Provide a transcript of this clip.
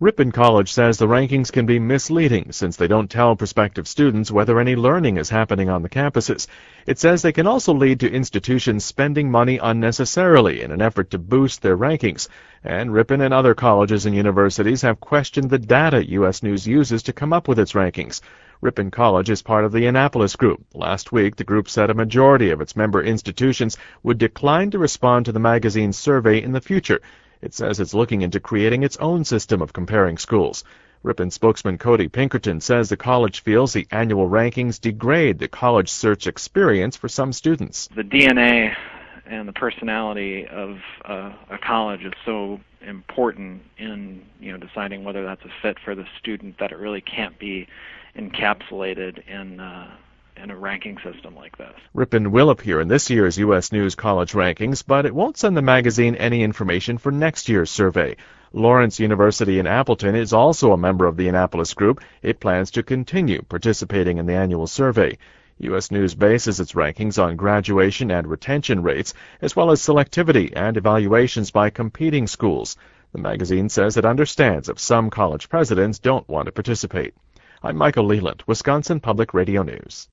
Ripon College says the rankings can be misleading since they don't tell prospective students whether any learning is happening on the campuses. It says they can also lead to institutions spending money unnecessarily in an effort to boost their rankings. And Ripon and other colleges and universities have questioned the data U.S. News uses to come up with its rankings. Ripon College is part of the Annapolis Group. Last week, the group said a majority of its member institutions would decline to respond to the magazine's survey in the future. It says it's looking into creating its own system of comparing schools. Ripon spokesman Cody Pinkerton says the college feels the annual rankings degrade the college search experience for some students. The DNA and the personality of a college is so important in deciding whether that's a fit for the student that it really can't be encapsulated in a ranking system like this. Ripon will appear in this year's U.S. News College rankings, but it won't send the magazine any information for next year's survey. Lawrence University in Appleton is also a member of the Annapolis Group. It plans to continue participating in the annual survey. U.S. News bases its rankings on graduation and retention rates, as well as selectivity and evaluations by competing schools. The magazine says it understands if some college presidents don't want to participate. I'm Michael Leland, Wisconsin Public Radio News.